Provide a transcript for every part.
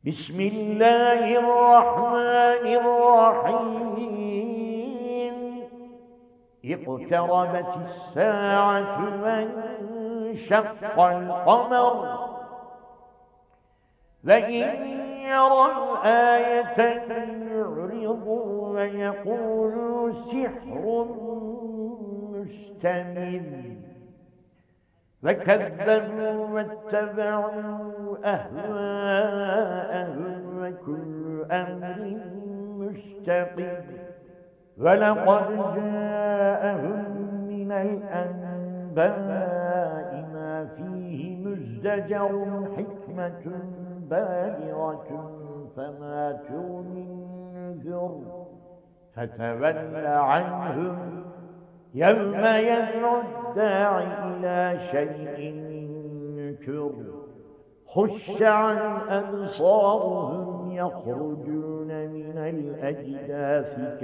بسم الله الرحمن الرحيم اقتربت الساعة وانشق القمر وإن يروا آية يعرضوا ويقولوا سحر مستمر وكذبوا واتبعوا أهواءهم وكل أمر مستقر ولقد جاءهم من الأنباء ما فيه مزدجر حكمة بالغة فما تغني النذر فتول عنهم يوم يدعو الداعي إلى شيء نكر خش عن أبصارهم يخرجون من الأجداث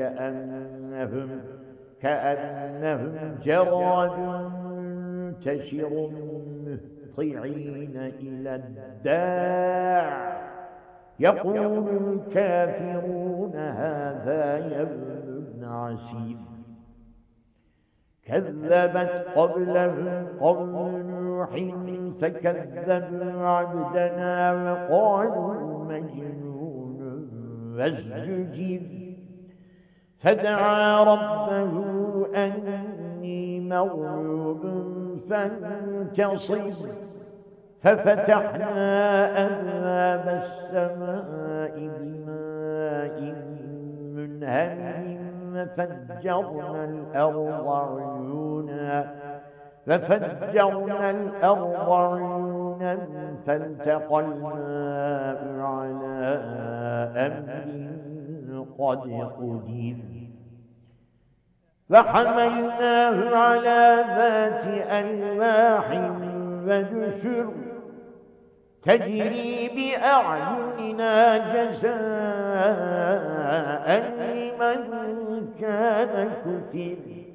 كأنهم جراد منتشر مهطعين إلى الداع يقول الكافرون هذا يوم عسير كذبت قبلهم قوم نوح فكذبوا عبدنا وقالوا مجنون وازدجر فدعا ربه أني مغلوب فانتصر ففتحنا أبواب السماء بماء منهمر ففجرنا الأرض عيونا فالتقى الماء على أمر قد قدر فحملناه على ذات ألواح ودسر تجري بأعيننا جزاء لمن كان كفر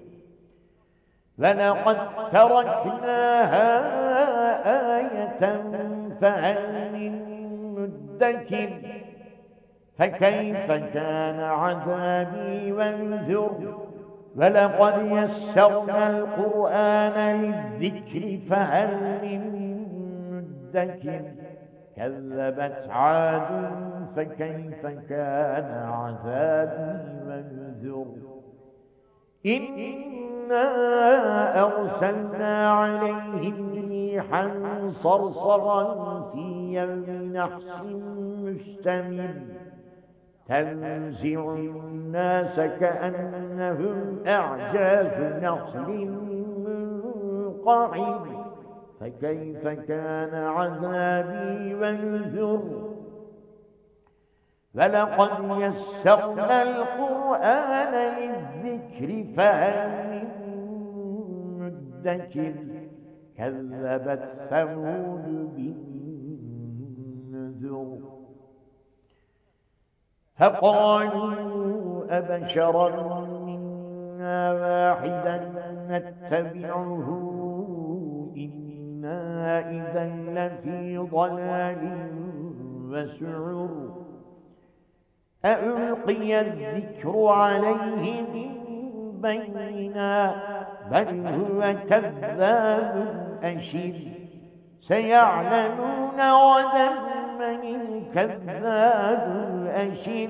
ولقد تركناها آية فهل من مدكر فكيف كان عذابي ونذر ولقد يسرنا القرآن للذكر فهل من مدكر كذبت عاد فكيف كان عذابي ونذر إنا أرسلنا عليهم ريحا صرصرا في يوم نحس مستمر تنزع الناس كأنهم أعجاز نخل منقعر فكيف كان عذابي ونذر ولقد يسرنا القرآن للذكر فهل من مدكر كذبت ثمود بالنذر فقالوا أبشرا منا واحدا نتبعه إنا إذا لفي ضلال وسعر ألقي الذكر عليه من بيننا بل هو كذاب أشر سيعلمون غدا من الكذاب الأشر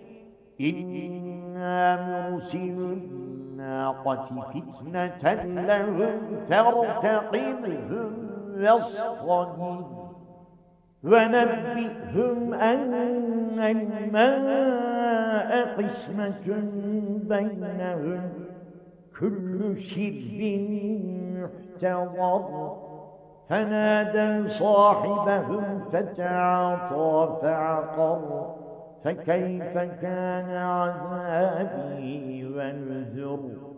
إنا مرسل الناقة فتنة لهم فارتقبهم واصطبر ونبئهم أن الماء قسمة بينهم كل شرب محتضر فنادوا صاحبهم فتعاطى فعقر فكيف كان عذابي ونذر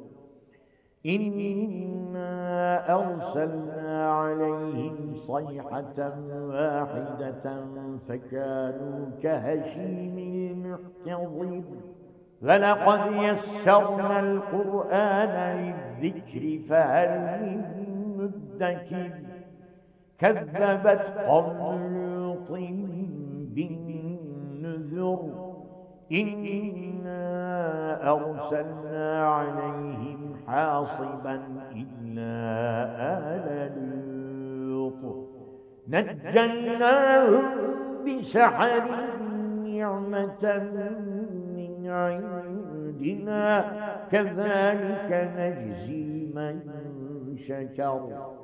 إنا أرسلنا عليهم صيحة واحدة فكانوا كهشيم المحتضر ولقد يسرنا القرآن للذكر فهل من مدكر كذبت قوم لوط بالنذر إنا أرسلنا عليهم حاصبا إلا آل لوط نجيناهم بسحر نعمة من عندنا كذلك نجزي من شكر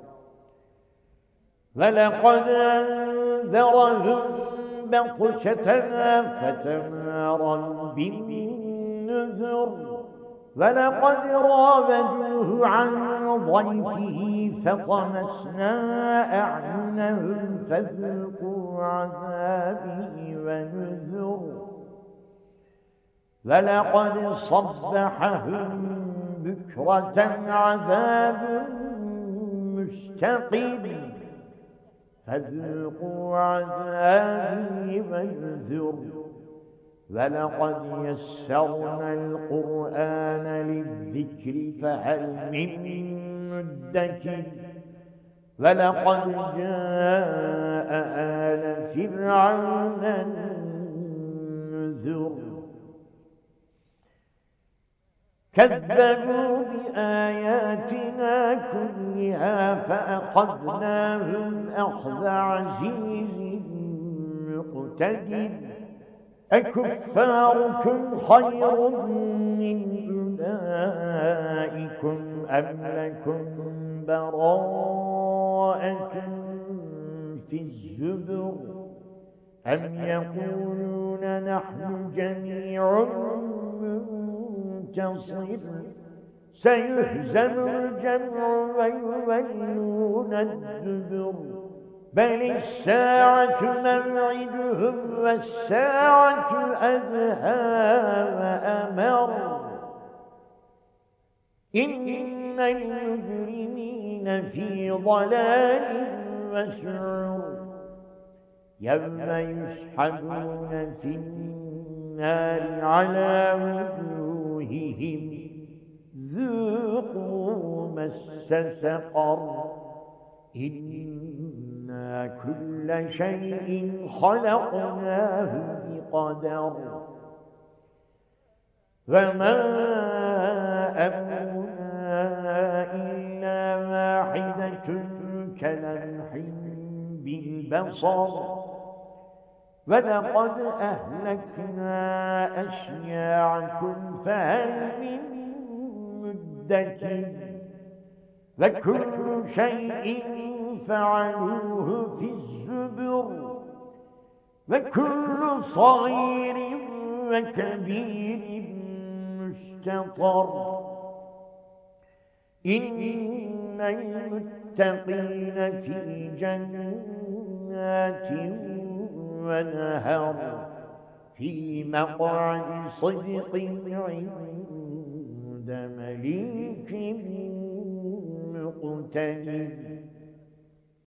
ولقد أنذرهم بطشتنا فتماروا بالنذر ولقد راودوه عن ضيفه فطمسنا أعينهم فذوقوا عذابي ونذر ولقد صبحهم بكرة عذاب مستقيم فذوقوا عذابي ونذر ولقد يسرنا القرآن للذكر فهل من مدكر ولقد جاء آل فرعون النذر كذبوا بآياتنا كلها فأخذناهم أخذ عزيز مقتدر أكفاركم خير من أولئكم أم لكم براءة في الزبر أم يقولون نحن جميع منتصر سيهزم الجمع ويولون الدبر بل الساعة موعدهم والساعة أدهى وأمر إن المجرمين في ضلال وسعر يوم يسحبون في النار على وجوههم ذوقوا مس سقر إنا كل شيء خلقناه بقدر وما أمرنا إلا واحدة كلمح بالبصر ولقد أهلكنا أشياعكم فهل من مدكر وكل شيء فعلوه في الزبر وكل صغير وكبير مستطر إن المتقين في جنات ونهر في مقعد صدق عند مليك مقتدر